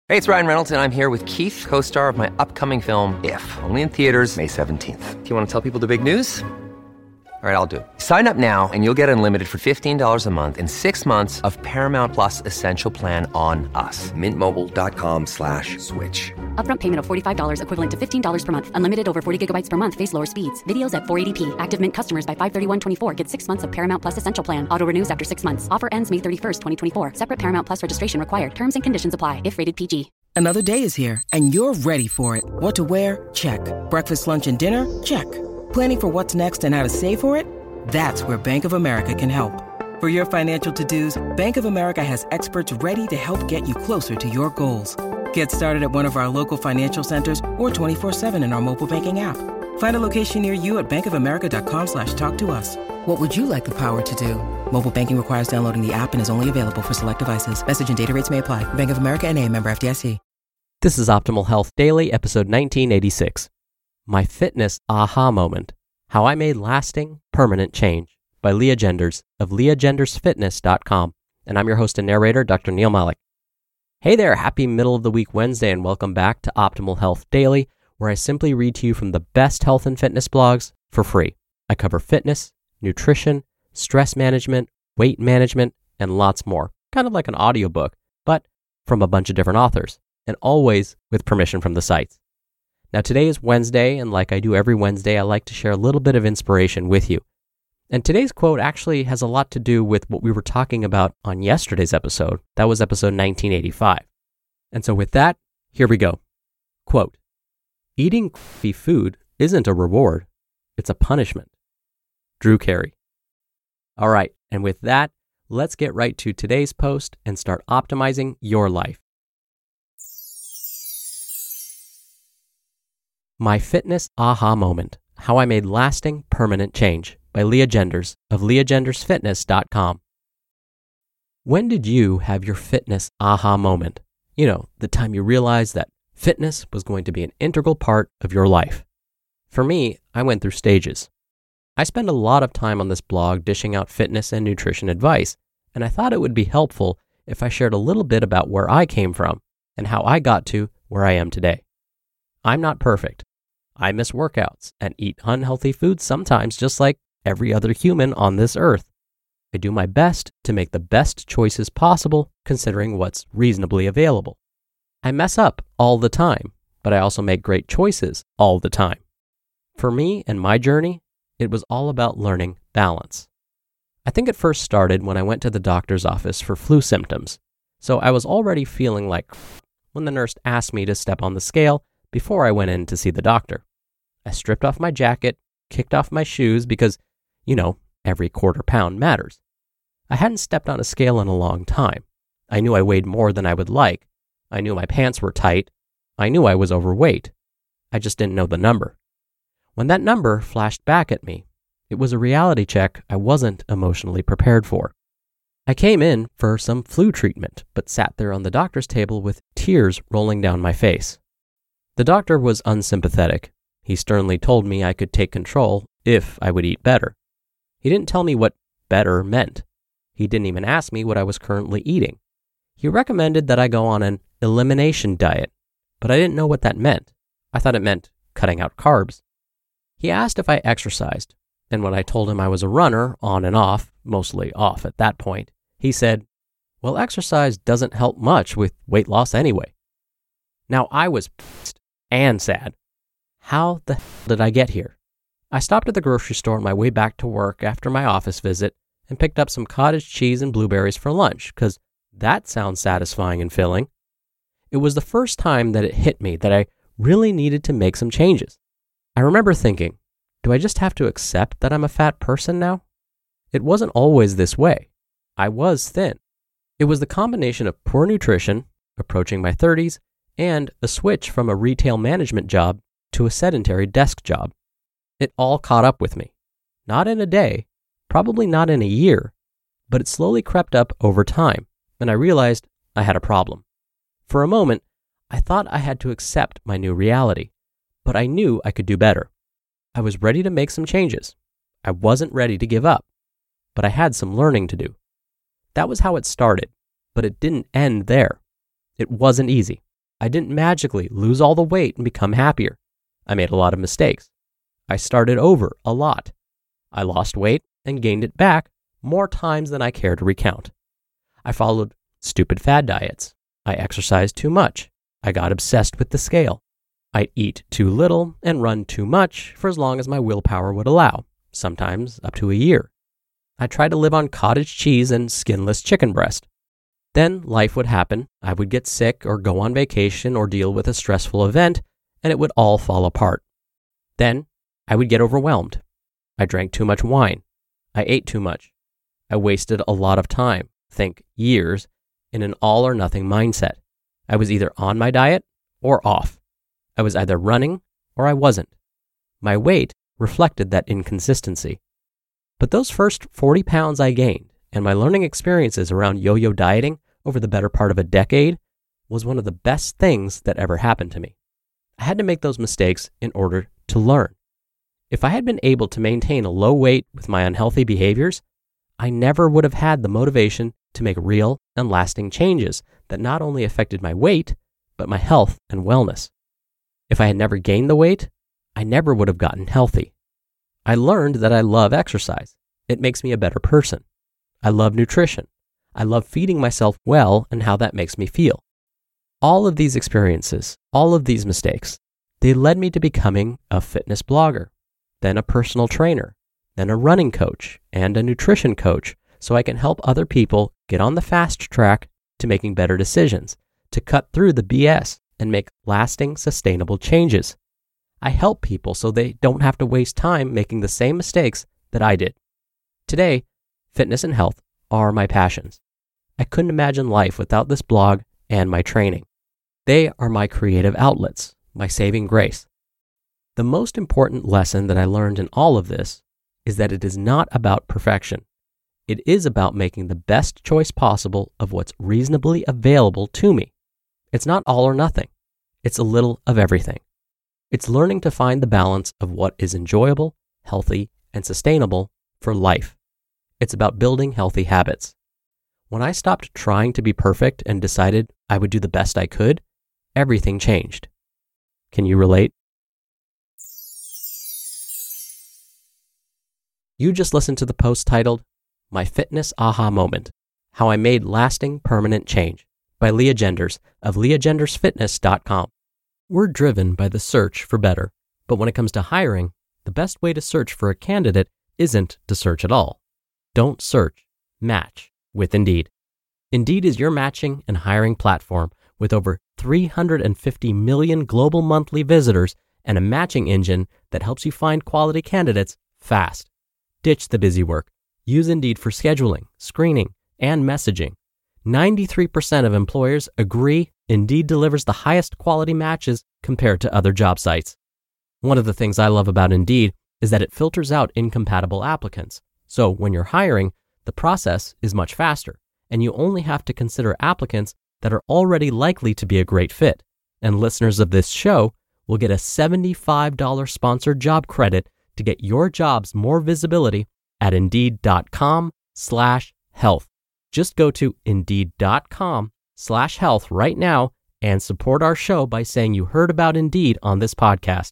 Hey, it's Ryan Reynolds, and I'm here with Keith, co-star of my upcoming film, If, only in theaters May 17th. Do you want to tell people the big news? All right, I'll do it. Sign up now and you'll get unlimited for $15 a month and 6 months of Paramount Plus Essential Plan on us. MintMobile.com/switch. Upfront payment of $45 equivalent to $15 per month. Unlimited over 40 gigabytes per month. Face lower speeds. Videos at 480p. Active Mint customers by 531.24 get 6 months of Paramount Plus Essential Plan. Auto renews after 6 months. Offer ends May 31st, 2024. Separate Paramount Plus registration required. Terms and conditions apply if rated PG. Another day is here, and you're ready for it. What to wear? Check. Breakfast, lunch, and dinner? Check. Planning for what's next and how to save for it? That's where Bank of America can help. For your financial to-dos, Bank of America has experts ready to help get you closer to your goals. Get started at one of our local financial centers or 24/7 in our mobile banking app. Find a location near you at bankofamerica.com/talktous. What would you like the power to do? Mobile banking requires downloading the app and is only available for select devices. Message and data rates may apply. Bank of America N.A., member FDIC. This is Optimal Health Daily, episode 1986. My Fitness Aha Moment. How I Made Lasting, Permanent Change by Leah Genders of leahgendersfitness.com. And I'm your host and narrator, Dr. Neil Malik. Hey there, happy middle of the week Wednesday, and welcome back to Optimal Health Daily, where I simply read to you from the best health and fitness blogs for free. I cover fitness, nutrition, stress management, weight management, and lots more. Kind of like an audiobook, but from a bunch of different authors, and always with permission from the sites. Now today is Wednesday, and like I do every Wednesday, I like to share a little bit of inspiration with you. And today's quote actually has a lot to do with what we were talking about on yesterday's episode. That was episode 1985. And so with that, here we go. Quote, "Eating crappy food isn't a reward, it's a punishment." Drew Carey. All right, and with that, let's get right to today's post and start optimizing your life. My Fitness Aha Moment. How I Made Lasting, Permanent Change by Leah Genders of leahgendersfitness.com. When did you have your fitness aha moment? You know, the time you realized that fitness was going to be an integral part of your life. For me, I went through stages. I spend a lot of time on this blog dishing out fitness and nutrition advice, and I thought it would be helpful if I shared a little bit about where I came from and how I got to where I am today. I'm not perfect. I miss workouts and eat unhealthy foods sometimes, just like every other human on this earth. I do my best to make the best choices possible considering what's reasonably available. I mess up all the time, but I also make great choices all the time. For me and my journey, it was all about learning balance. I think it first started when I went to the doctor's office for flu symptoms, so I was already feeling like when the nurse asked me to step on the scale before I went in to see the doctor. I stripped off my jacket, kicked off my shoes because, you know, every quarter pound matters. I hadn't stepped on a scale in a long time. I knew I weighed more than I would like. I knew my pants were tight. I knew I was overweight. I just didn't know the number. When that number flashed back at me, it was a reality check I wasn't emotionally prepared for. I came in for some flu treatment, but sat there on the doctor's table with tears rolling down my face. The doctor was unsympathetic. He sternly told me I could take control if I would eat better. He didn't tell me what better meant. He didn't even ask me what I was currently eating. He recommended that I go on an elimination diet, but I didn't know what that meant. I thought it meant cutting out carbs. He asked if I exercised, and when I told him I was a runner, on and off, mostly off at that point, he said, "Well, exercise doesn't help much with weight loss anyway." Now I was pissed and sad. How the hell did I get here? I stopped at the grocery store on my way back to work after my office visit and picked up some cottage cheese and blueberries for lunch because that sounds satisfying and filling. It was the first time that it hit me that I really needed to make some changes. I remember thinking, do I just have to accept that I'm a fat person now? It wasn't always this way. I was thin. It was the combination of poor nutrition, approaching my 30s, and a switch from a retail management job to a sedentary desk job. It all caught up with me. Not in a day, probably not in a year, but it slowly crept up over time, and I realized I had a problem. For a moment, I thought I had to accept my new reality, but I knew I could do better. I was ready to make some changes. I wasn't ready to give up, but I had some learning to do. That was how it started, but it didn't end there. It wasn't easy. I didn't magically lose all the weight and become happier. I made a lot of mistakes. I started over a lot. I lost weight and gained it back more times than I care to recount. I followed stupid fad diets. I exercised too much. I got obsessed with the scale. I'd eat too little and run too much for as long as my willpower would allow, sometimes up to a year. I tried to live on cottage cheese and skinless chicken breast. Then life would happen. I would get sick or go on vacation or deal with a stressful event, and it would all fall apart. Then I would get overwhelmed. I drank too much wine. I ate too much. I wasted a lot of time, think years, in an all or nothing mindset. I was either on my diet or off. I was either running or I wasn't. My weight reflected that inconsistency. But those first 40 pounds I gained and my learning experiences around yo-yo dieting over the better part of a decade was one of the best things that ever happened to me. I had to make those mistakes in order to learn. If I had been able to maintain a low weight with my unhealthy behaviors, I never would have had the motivation to make real and lasting changes that not only affected my weight, but my health and wellness. If I had never gained the weight, I never would have gotten healthy. I learned that I love exercise. It makes me a better person. I love nutrition. I love feeding myself well and how that makes me feel. All of these experiences, all of these mistakes, they led me to becoming a fitness blogger, then a personal trainer, then a running coach and a nutrition coach, so I can help other people get on the fast track to making better decisions, to cut through the BS and make lasting, sustainable changes. I help people so they don't have to waste time making the same mistakes that I did. Today, fitness and health are my passions. I couldn't imagine life without this blog and my training. They are my creative outlets, my saving grace. The most important lesson that I learned in all of this is that it is not about perfection. It is about making the best choice possible of what's reasonably available to me. It's not all or nothing. It's a little of everything. It's learning to find the balance of what is enjoyable, healthy, and sustainable for life. It's about building healthy habits. When I stopped trying to be perfect and decided I would do the best I could, everything changed. Can you relate? You just listened to the post titled, My Fitness Aha Moment, How I Made Lasting Permanent Change by Leah Genders of leahgendersfitness.com. We're driven by the search for better, but when it comes to hiring, the best way to search for a candidate isn't to search at all. Don't search, match with Indeed. Indeed is your matching and hiring platform with over 350 million global monthly visitors and a matching engine that helps you find quality candidates fast. Ditch the busy work. Use Indeed for scheduling, screening, and messaging. 93% of employers agree Indeed delivers the highest quality matches compared to other job sites. One of the things I love about Indeed is that it filters out incompatible applicants. So when you're hiring, the process is much faster, and you only have to consider applicants that are already likely to be a great fit. And listeners of this show will get a $75 sponsored job credit to get your jobs more visibility at Indeed.com/health. Just go to Indeed.com/health right now and support our show by saying you heard about Indeed on this podcast.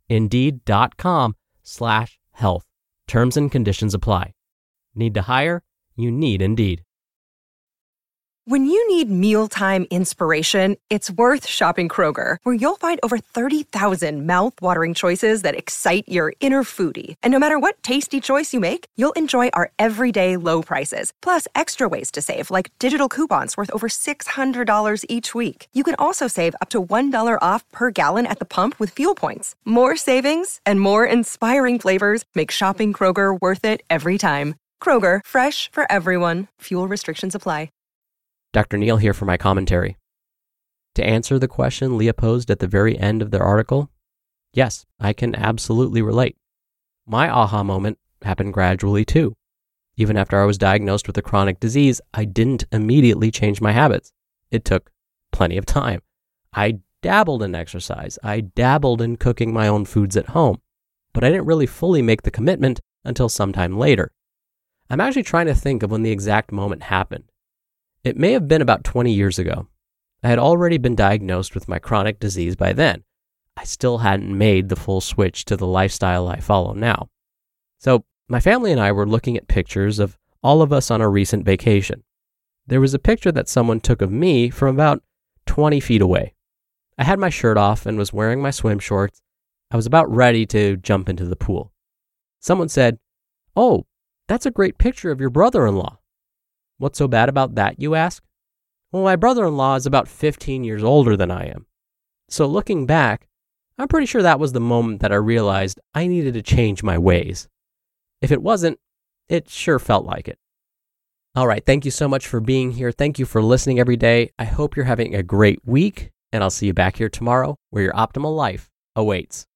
Indeed.com/health. Terms and conditions apply. Need to hire? You need Indeed. When you need mealtime inspiration, it's worth shopping Kroger, where you'll find over 30,000 mouth-watering choices that excite your inner foodie. And no matter what tasty choice you make, you'll enjoy our everyday low prices, plus extra ways to save, like digital coupons worth over $600 each week. You can also save up to $1 off per gallon at the pump with fuel points. More savings and more inspiring flavors make shopping Kroger worth it every time. Kroger, fresh for everyone. Fuel restrictions apply. Dr. Neal here for my commentary. To answer the question Leah posed at the very end of their article, yes, I can absolutely relate. My aha moment happened gradually too. Even after I was diagnosed with a chronic disease, I didn't immediately change my habits. It took plenty of time. I dabbled in exercise. I dabbled in cooking my own foods at home, but I didn't really fully make the commitment until sometime later. I'm actually trying to think of when the exact moment happened. It may have been about 20 years ago. I had already been diagnosed with my chronic disease by then. I still hadn't made the full switch to the lifestyle I follow now. So my family and I were looking at pictures of all of us on a recent vacation. There was a picture that someone took of me from about 20 feet away. I had my shirt off and was wearing my swim shorts. I was about ready to jump into the pool. Someone said, "Oh, that's a great picture of your brother-in-law." "What's so bad about that, you ask?" "Well, my brother-in-law is about 15 years older than I am." So looking back, I'm pretty sure that was the moment that I realized I needed to change my ways. If it wasn't, it sure felt like it. All right, thank you so much for being here. Thank you for listening every day. I hope you're having a great week, and I'll see you back here tomorrow where your optimal life awaits.